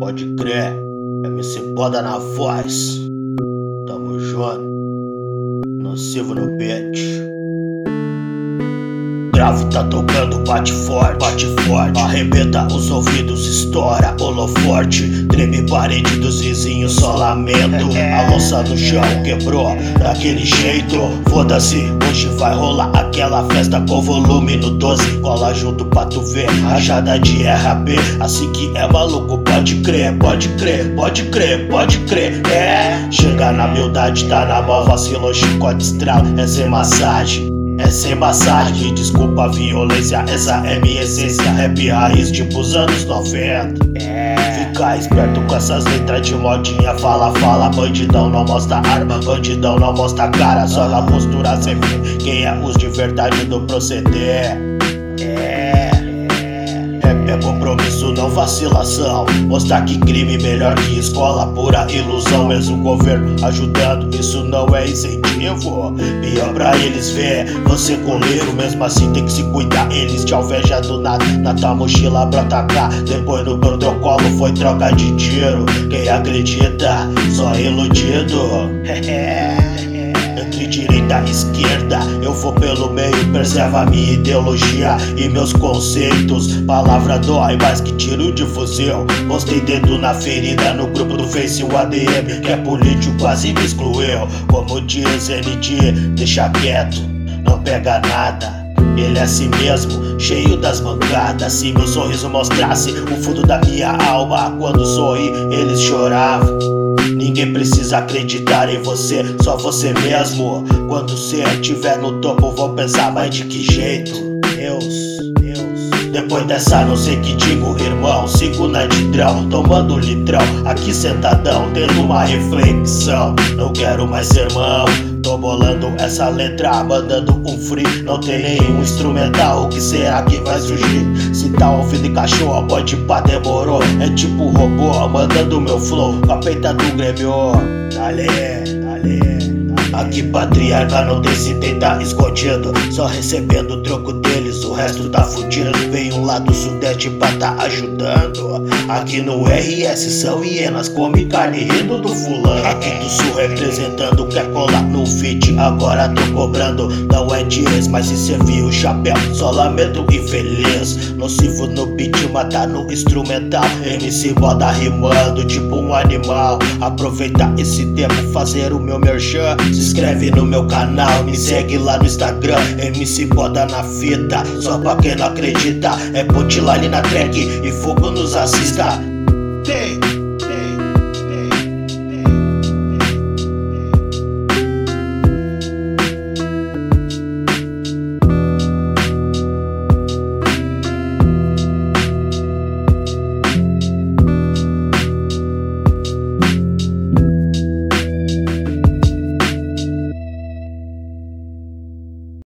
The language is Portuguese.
Pode crer, MC Boda na voz. Tamo junto, Nocivo no beat. Grave tá tocando, bate forte, arrebenta os ouvidos, estoura holoforte. Treme parede dos vizinhos, só lamento. A louça no chão quebrou daquele jeito. Foda-se, hoje vai rolar aquela festa com volume no 12. Cola junto pra tu ver, rajada de RAP. Assim que é maluco, pode crer, pode crer, pode crer, pode crer. Chega na humildade, tá na mão, vacilou, chicote estrala, é sem massagem. É sem massagem, desculpa a violência, essa é minha essência. Rap raiz tipo os anos 90. Fica esperto com essas letras de modinha. Fala, bandidão não mostra arma, bandidão não mostra cara. Só na postura sem fim, quem é os de verdade do proceder. É compromisso, não vacilação. Mostrar que crime melhor que escola, pura ilusão. Mesmo o governo ajudando, isso não é incentivo. Pior pra eles ver você coleiro, mesmo assim tem que se cuidar. Eles te alvejam do nada, na tua mochila brota cá. Depois no protocolo foi troca de tiro. Quem acredita, só iludido. Entre direita e esquerda, eu vou pelo meio, preserva minha ideologia e meus conceitos. Palavra dói mais que tiro de fuzil. Postei dedo na ferida no grupo do Face. O ADM que é político quase me excluiu. Como diz ND, deixa quieto, não pega nada. Ele é assim mesmo, cheio das mancadas. Se meu sorriso mostrasse o fundo da minha alma, quando sorri eles choravam. Ninguém precisa acreditar em você, só você mesmo. Quando cê estiver no topo, vão pensar, mas de que jeito? Deus. Depois dessa não sei que digo, irmão. Sigo na Tidrão, tomando litrão, aqui sentadão, tendo uma reflexão. Não quero mais sermão, tô bolando essa letra, mandando um free. Não tem nenhum instrumental, o que será que vai surgir? Se tá ouvindo em cachorro, pode pá, demorou. É tipo robô, mandando meu flow com a peita do Grêmio. Dale. Aqui patriarca não tem se tentar escondido, só recebendo o troco deles, o resto tá fudido. Vem um lá do sudeste pra tá ajudando. Aqui no RS são hienas, come carne rindo do fulano. Aqui do sul representando, quer colar no feat. Agora tô cobrando, não é de ex, mas se servir o chapéu, só lamento infeliz. Nocivo no beat, matar no instrumental. MC Boda rimando tipo um animal. Aproveitar esse tempo, fazer o meu merchan. Se inscreve no meu canal, me segue lá no Instagram. MC Boda na fita, só pra quem não acredita. É punchline na track e fogo nos assista.